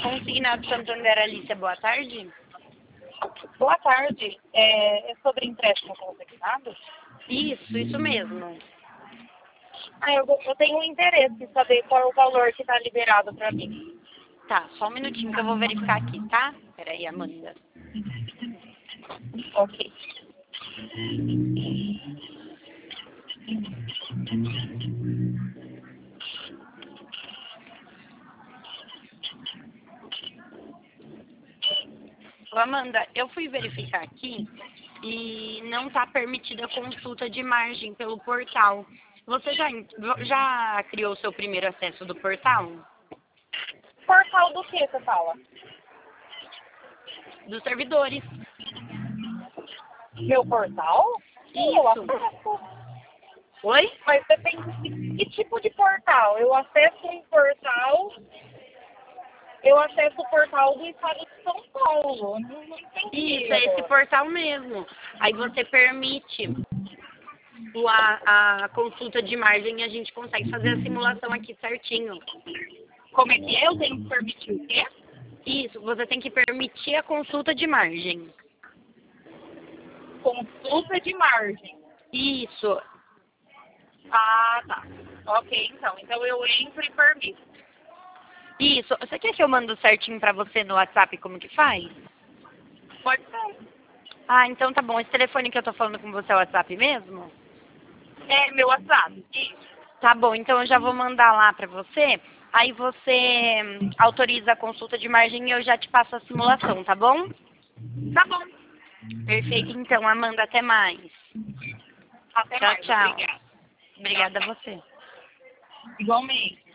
Consignado Santander, Alicia, boa tarde. Boa tarde. É sobre empréstimo consignado? Isso mesmo. Eu tenho um interesse em saber qual é o valor que está liberado para mim. Tá, só um minutinho que eu vou verificar aqui, tá? Peraí, Amanda. Ok. Ô, Amanda, eu fui verificar aqui e não está permitida a consulta de margem pelo portal. Você já criou o seu primeiro acesso do portal? Portal do que você fala? Dos servidores. Meu portal? Eu Isso. acesso. Oi? Mas depende de que tipo de portal. Eu acesso um portal. Eu acesso o portal do estado de São Paulo. Não entendi. Isso, é esse portal mesmo. Aí você permite a consulta de margem e a gente consegue fazer a simulação aqui certinho. Como é que é? Eu tenho que permitir o quê? Isso, você tem que permitir a consulta de margem. Consulta de margem. Isso. Ah, tá. Ok, então. Então eu entro e permito. Isso. Você quer que eu mando certinho pra você no WhatsApp como que faz? Pode ser. Ah, então tá bom. Esse telefone que eu tô falando com você é o WhatsApp mesmo? É meu WhatsApp. Isso. Tá bom, então eu já vou mandar lá pra você. Aí você autoriza a consulta de margem e eu já te passo a simulação, tá bom? Tá bom. Perfeito, então, Amanda, até mais. Até Tchau, mais. tchau. Obrigada. Obrigada a você. Igualmente.